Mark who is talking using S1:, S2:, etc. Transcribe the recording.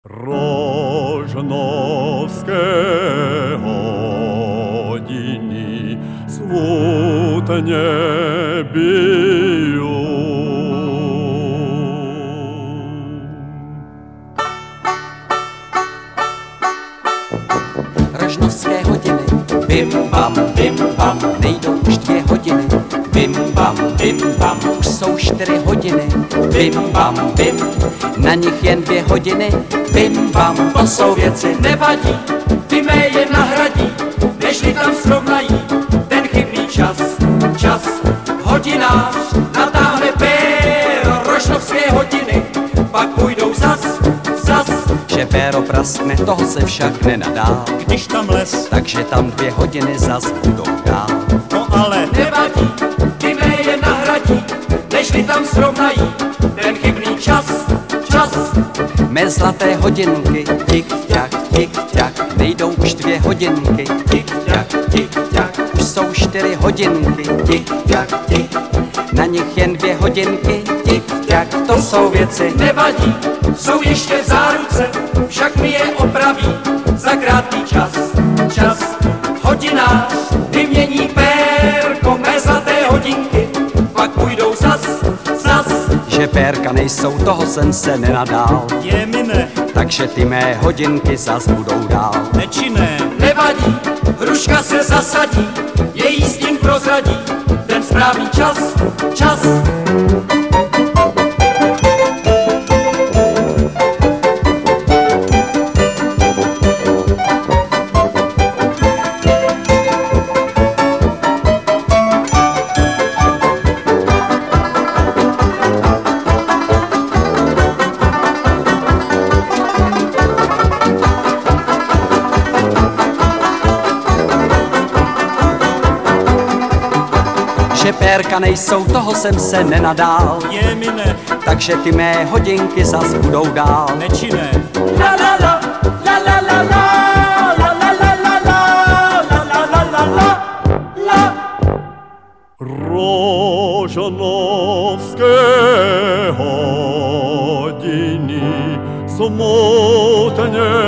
S1: Rožnovské hodiny smutně bijou.
S2: Rožnovské hodiny, bim bam, nejdou už 2 hodiny, bim bam, už jsou 4 hodiny, bim bam, na nich jen 2 hodiny, bim bam, to jsou věci,
S3: nevadí, ty mé je nahradí, nežli tam srovnají ten chybný čas, hodinář natáhne péro, rožnovské hodiny, pak půjdou zas,
S2: že péro praskne, toho se však nenadá,
S4: když tam les,
S2: takže tam 2 hodiny zas budou dál.
S4: no ale
S3: nevadí, ty mé je nahradí, nežli tam srovnají ten chybný čas.
S2: Mé zlaté hodinky, tik-tak, nejdou už 2 hodinky, tik-tak, už jsou 4 hodinky, tik-tak, na nich jen 2 hodinky, tik-tak, to jsou věci,
S3: Nevadí, jsou ještě v záruce, však mi je opraví za krátký čas. Hodinář vymění pérko, mé zlaté hodinky, pak půjdou zas,
S2: že pérka nejsou, toho jsem se nenadál,
S4: je mi ne,
S2: takže ty mé hodinky zas budou dál.
S4: nečinné,
S3: nevadí, hruška se zasadí, její stín prozradí, ten správný čas.
S2: Že pérka nejsou, toho jsem se nenadál,
S4: je mi ne,
S2: takže ty mé hodinky zas budou dál.
S4: nečinné,
S3: La la la, la la la la, la la la la la, la la la la la.
S1: Rožnovské hodiny smutně